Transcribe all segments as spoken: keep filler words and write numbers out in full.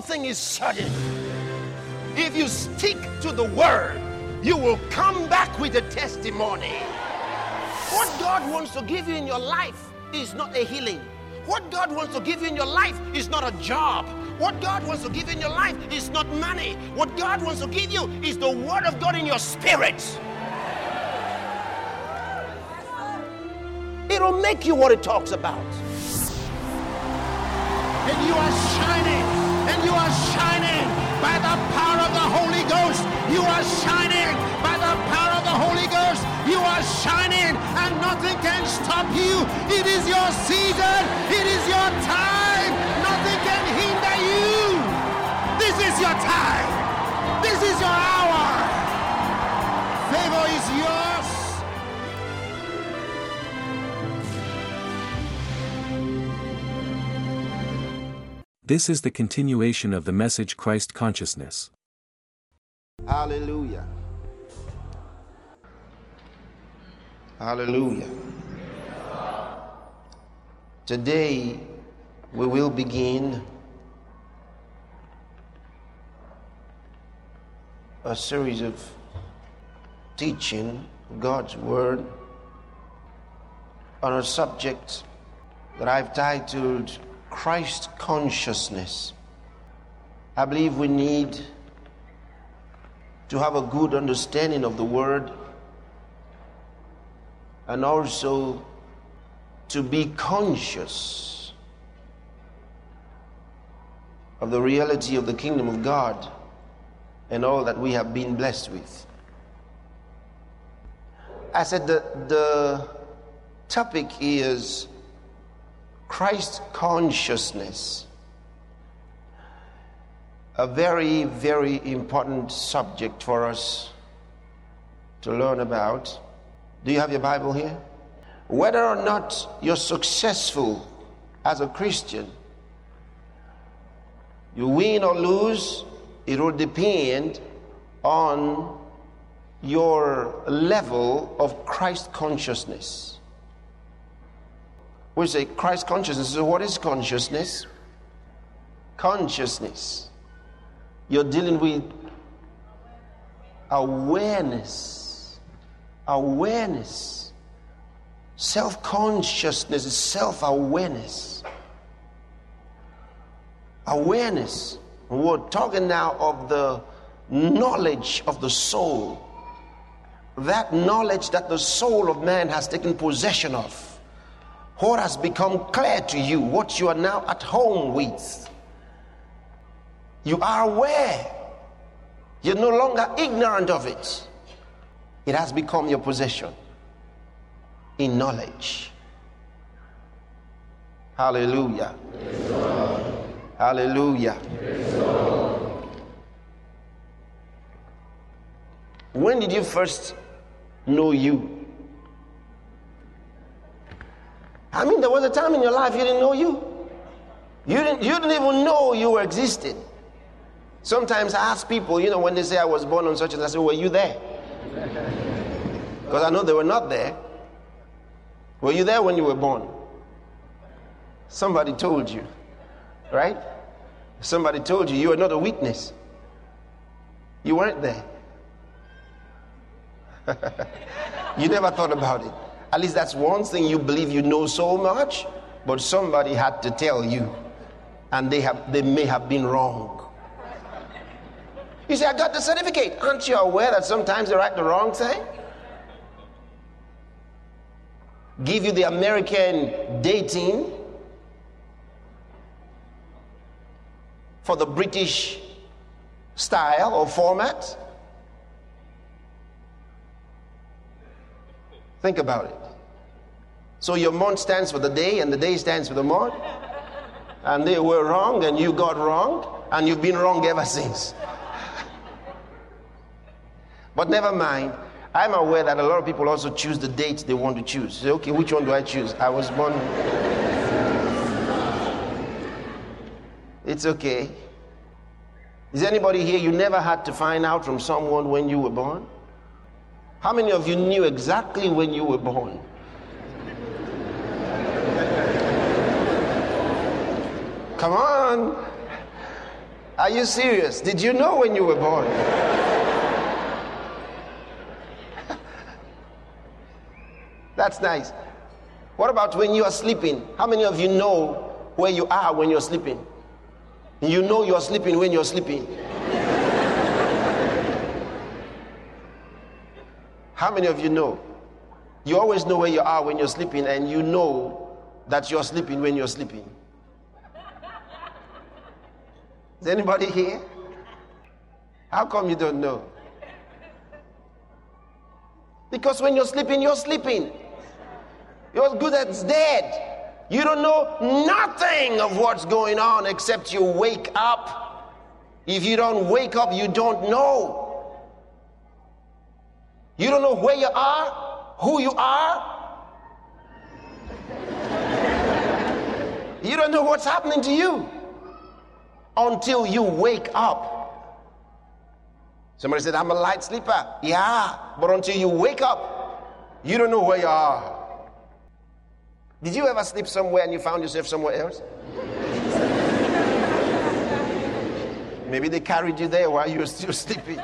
thing is certain. If you stick to the word, you will come back with a testimony. What God wants to give you in your life is not a healing. What God wants to give you in your life is not a job. What God wants to give you in your life is not money. What God wants to give you is the word of God in your spirit. It'll make you what it talks about. And you are shining, and you are shining by the power of the Holy Ghost. You are shining by the power of the Holy Ghost. You are shining, and nothing can stop you. It is your season. It is your time. Nothing can hinder you. This is your time. This is your hour. Favor is yours. This is the continuation of the message Christ Consciousness. Hallelujah. Hallelujah. Today we will begin a series of teaching God's Word on a subject that I've titled Christ Consciousness. I believe we need to have a good understanding of the Word and also to be conscious of the reality of the kingdom of God and all that we have been blessed with. I said that the topic is Christ consciousness, a very, very important subject for us to learn about. Do you have your Bible here? Whether or not you're successful as a Christian, you win or lose, it will depend on your level of Christ consciousness. We say Christ consciousness. So what is consciousness? Consciousness. You're dealing with awareness. Awareness. Self-consciousness is self-awareness. Awareness. We're talking now of the knowledge of the soul. That knowledge that the soul of man has taken possession of. What has become clear to you, what you are now at home with. You are aware. You're no longer ignorant of it. It has become your possession in knowledge. Hallelujah. Yes, hallelujah. Yes, when did you first know you? I mean, there was a time in your life you didn't know you. You didn't, you didn't even know you were existing. Sometimes I ask people, you know, when they say I was born on such and such, I say, were you there? Because I know they were not there. Were you there when you were born? Somebody told you, right? Somebody told you, you are not a witness. You weren't there. You never thought about it. At least that's one thing you believe you know so much, but somebody had to tell you, and they have they may have been wrong. You say, I got the certificate. Aren't you aware that sometimes they write the wrong thing? Give you the American dating for the British style or format. Think about it. So your month stands for the day, and the day stands for the month. And they were wrong, and you got wrong, and you've been wrong ever since. But never mind. I'm aware that a lot of people also choose the dates they want to choose. Say, okay, which one do I choose? I was born. It's okay. Is anybody here, you never had to find out from someone when you were born? How many of you knew exactly when you were born? Come on. Are you serious? Did you know when you were born? That's nice. What about when you are sleeping? How many of you know where you are when you're sleeping? You know you're sleeping when you're sleeping. How many of you know? You always know where you are when you're sleeping, and you know that you're sleeping when you're sleeping. Is anybody here? How come you don't know? Because when you're sleeping, you're sleeping. You're good as dead. You don't know nothing of what's going on except you wake up. If you don't wake up, you don't know. You don't know where you are, who you are. You don't know what's happening to you until you wake up. Somebody said, I'm a light sleeper. Yeah, but until you wake up, you don't know where you are. Did you ever sleep somewhere and you found yourself somewhere else? Maybe they carried you there while you were still sleeping.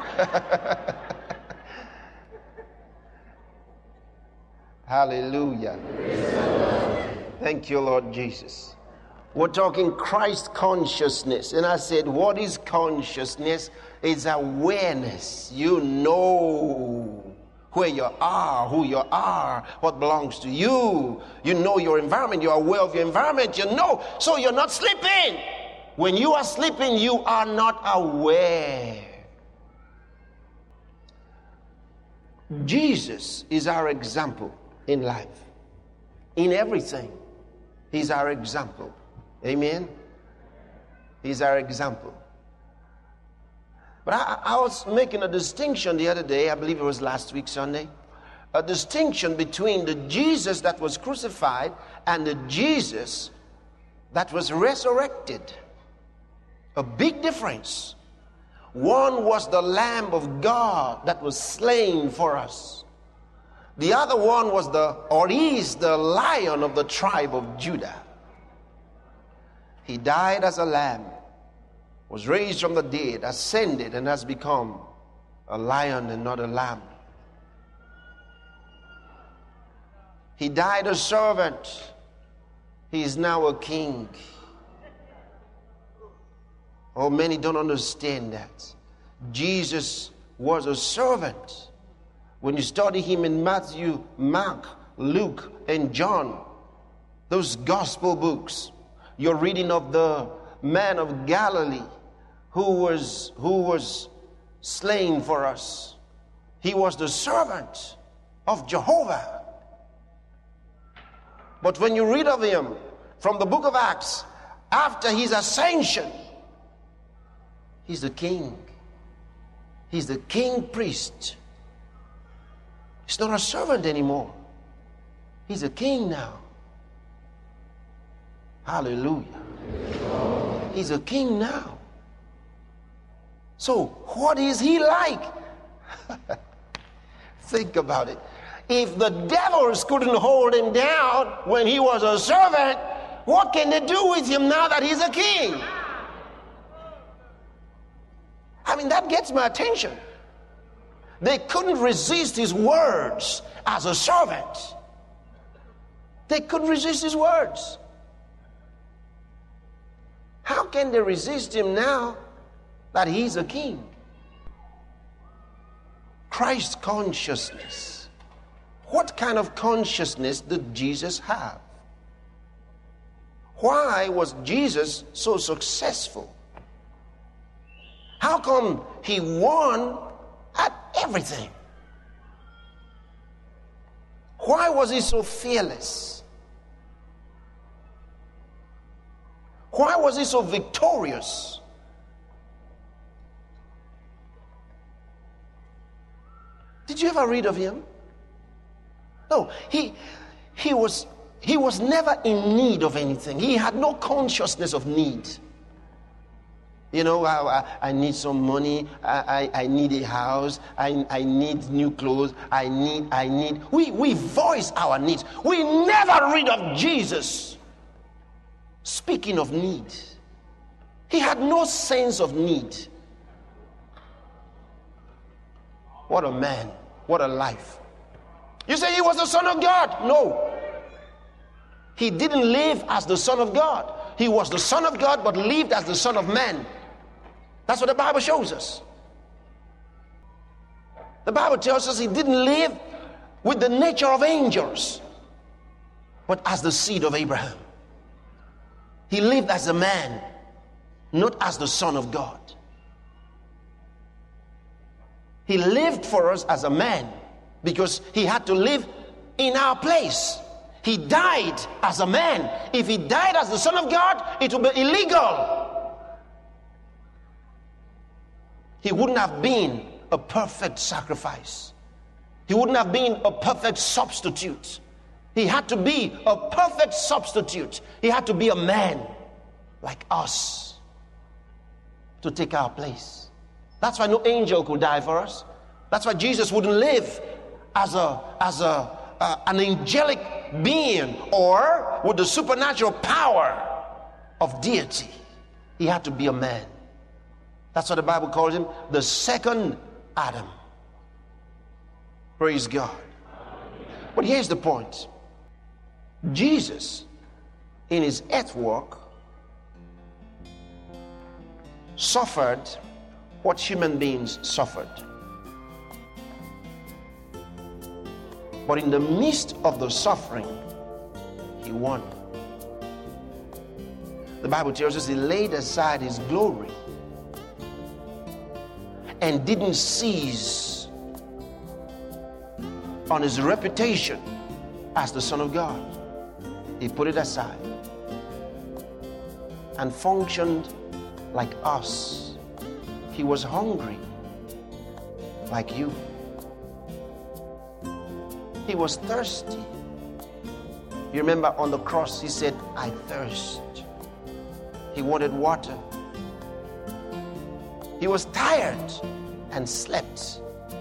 Hallelujah. Thank you, Lord Jesus. We're talking Christ consciousness. And I said, what is consciousness? It's awareness. You know where you are, who you are, what belongs to you. You know your environment. You're aware of your environment. You know. So you're not sleeping. When you are sleeping, you are not aware. Jesus is our example in life. In everything, he's our example. Amen? He's our example. But I, I was making a distinction the other day, I believe it was last week Sunday, a distinction between the Jesus that was crucified and the Jesus that was resurrected. A big difference. One was the Lamb of God that was slain for us. The other one was the, or is the Lion of the tribe of Judah. He died as a lamb, was raised from the dead, ascended, and has become a lion and not a lamb. He died a servant. He is now a king. Oh, many don't understand that. Jesus was a servant. When you study him in Matthew, Mark, Luke, and John, those gospel books, you're reading of the man of Galilee who was, who was slain for us. He was the servant of Jehovah. But when you read of him from the book of Acts, after his ascension, he's the king. He's the king priest. He's not a servant anymore. He's a king now. Hallelujah. He's a king now. So what is he like? Think about it. If the devils couldn't hold him down when he was a servant, what can they do with him now that he's a king? I mean, that gets my attention. They couldn't resist his words as a servant. They couldn't resist his words. How can they resist him now that he's a king? Christ consciousness. What kind of consciousness did Jesus have? Why was Jesus so successful? How come he won at everything? Why was he so fearless? Why was he so victorious? Did you ever read of him? No, he he was he was never in need of anything. He had no consciousness of need. You know, I, I, I need some money. I, I, I need a house. I, I need new clothes. I need, I need. We, we voice our needs. We never read of Jesus speaking of need. He had no sense of need. What a man. What a life. You say he was the Son of God? No. He didn't live as the Son of God. He was the Son of God, but lived as the Son of Man. That's what the Bible shows us. The Bible tells us he didn't live with the nature of angels, but as the seed of Abraham. He lived as a man, not as the Son of God. He lived for us as a man because he had to live in our place. He died as a man. If he died as the Son of God, it would be illegal. He wouldn't have been a perfect sacrifice. He wouldn't have been a perfect substitute. He had to be a perfect substitute. He had to be a man like us to take our place. That's why no angel could die for us. That's why Jesus wouldn't live as a as a uh, an angelic being or with the supernatural power of deity. He had to be a man. That's what the Bible calls him, the second Adam. Praise God. But here's the point. Jesus, in his earth walk, suffered what human beings suffered. But in the midst of the suffering, he won. The Bible tells us he laid aside his glory and didn't seize on his reputation as the Son of God. He put it aside and functioned like us. He was hungry like you. He was thirsty. You remember on the cross he said, I thirst. He wanted water. He was tired and slept.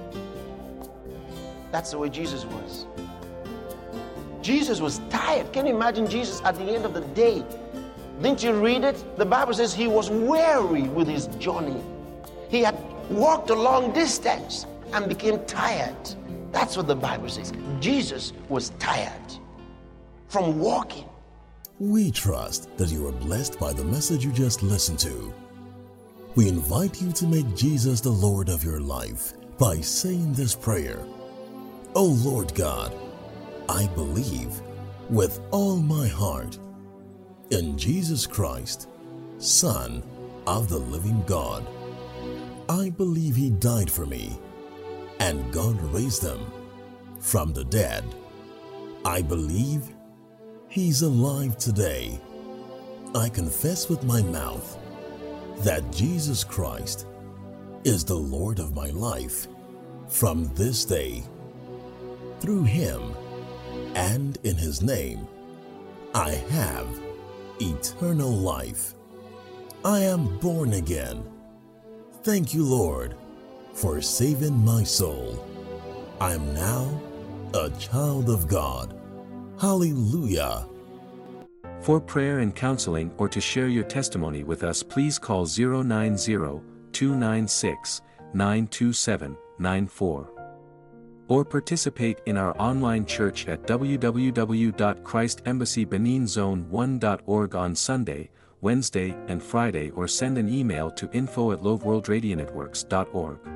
That's the way Jesus was. Jesus was tired. Can you imagine Jesus at the end of the day? Didn't you read it? The Bible says he was weary with his journey. He had walked a long distance and became tired. That's what the Bible says. Jesus was tired from walking. We trust that you are blessed by the message you just listened to. We invite you to make Jesus the Lord of your life by saying this prayer. Oh Lord God, I believe with all my heart in Jesus Christ, Son of the living God. I believe he died for me and God raised him from the dead. I believe he's alive today. I confess with my mouth that Jesus Christ is the Lord of my life from this day. Through him and in his name, I have eternal life. I am born again. Thank you, Lord, for saving my soul. I am now a child of God. Hallelujah. For prayer and counseling or to share your testimony with us, please call zero nine zero, two nine six, nine two seven, nine four. Or participate in our online church at w w w dot christ embassy benin zone one dot org on Sunday, Wednesday, and Friday, or send an email to info at loveworldradionetworks dot org.